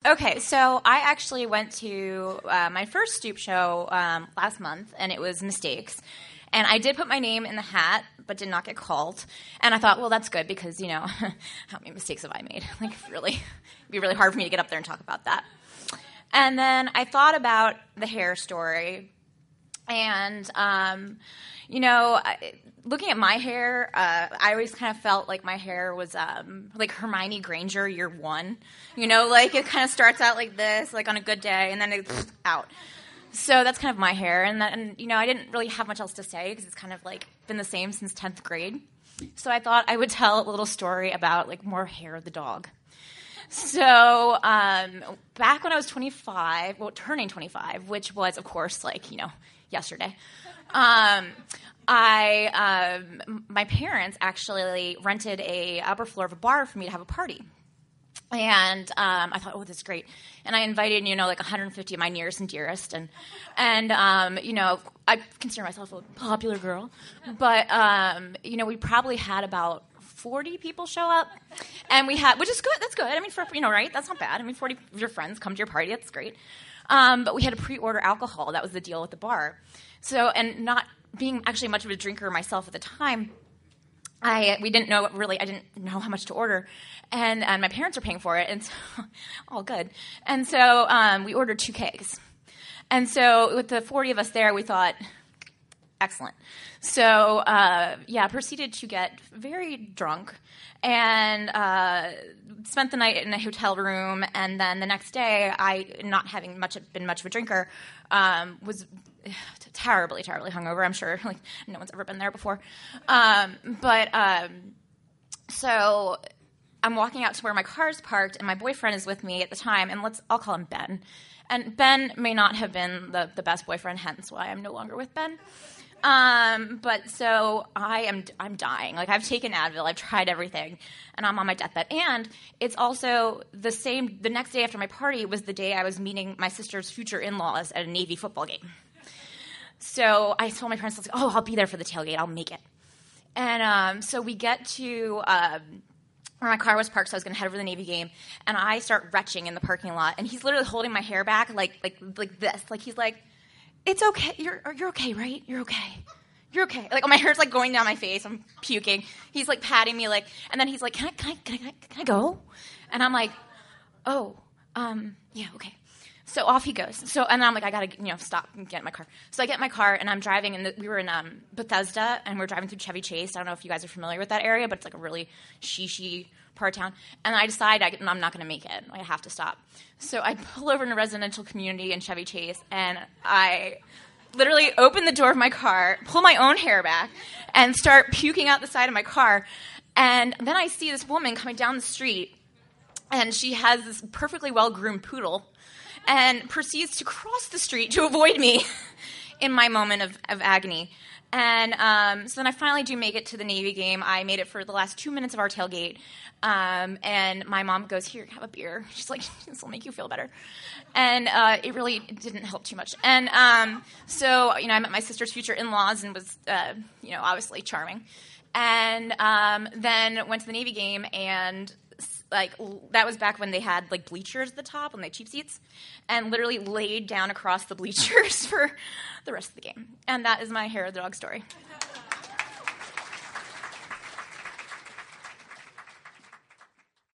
Okay, so I actually went to my first Stoop show last month, and it was Mistakes. And I did put my name in the hat, but did not get called. And I thought, well, that's good because, how many mistakes have I made? Like, really, it'd be really hard for me to get up there and talk about that. And then I thought about the hair story. And, looking at my hair, I always kind of felt like my hair was like Hermione Granger year one. Like it kind of starts out like this, like on a good day, and then it's out. So that's kind of my hair. And I didn't really have much else to say because it's kind of like been the same since 10th grade. So I thought I would tell a little story about like more hair of the dog. So back when I was 25, turning 25, which was, of course, like, yesterday, my parents actually rented a upper floor of a bar for me to have a party. And I thought, oh, this is great. And I invited, like 150 of my nearest and dearest. And I consider myself a popular girl. But, we probably had about 40 people show up. And we had, which is good. That's good. I mean, right? That's not bad. I mean, 40 of your friends come to your party. That's great. But we had to pre-order alcohol. That was the deal with the bar. So, and not being actually much of a drinker myself at the time, I didn't know how much to order, and my parents were paying for it, and so all good. And so we ordered 2 kegs, and so with the 40 of us there, we thought, excellent. So proceeded to get very drunk and spent the night in a hotel room, and then the next day, I, not having been much of a drinker, was terribly, terribly hungover. I'm sure like no one's ever been there before. So I'm walking out to where my car is parked, and my boyfriend is with me at the time, and I'll call him Ben. And Ben may not have been the best boyfriend, hence why I'm no longer with Ben. But so I'm dying. Like, I've taken Advil, I've tried everything, and I'm on my deathbed. And it's also the next day after my party was the day I was meeting my sister's future in-laws at a Navy football game. So I told my parents, I was like, oh, I'll be there for the tailgate, I'll make it. And so we get to where my car was parked, so I was going to head over to the Navy game, and I start retching in the parking lot, and he's literally holding my hair back like this. Like, he's like, it's okay. You're okay, right? You're okay. You're okay. Like, my hair's like going down my face. I'm puking. He's like patting me, like, and then he's like, can I go? And I'm like, oh, yeah, okay. So off he goes. So, and I'm like, I gotta, stop and get in my car. So I get in my car, and I'm driving, and we were in Bethesda, and we're driving through Chevy Chase. I don't know if you guys are familiar with that area, but it's like a really she part of town. And I decide I'm not going to make it. I have to stop. So I pull over in a residential community in Chevy Chase, and I literally open the door of my car, pull my own hair back, and start puking out the side of my car. And then I see this woman coming down the street, and she has this perfectly well-groomed poodle, and proceeds to cross the street to avoid me in my moment of agony. And so then I finally do make it to the Navy game. I made it for the last 2 minutes of our tailgate. And my mom goes, here, have a beer. She's like, this will make you feel better. And it really didn't help too much. And so, I met my sister's future in-laws and was, obviously charming. And then went to the Navy game, and like, that was back when they had like bleachers at the top, when they had cheap seats, and literally laid down across the bleachers for the rest of the game. And that is my hair of the dog story.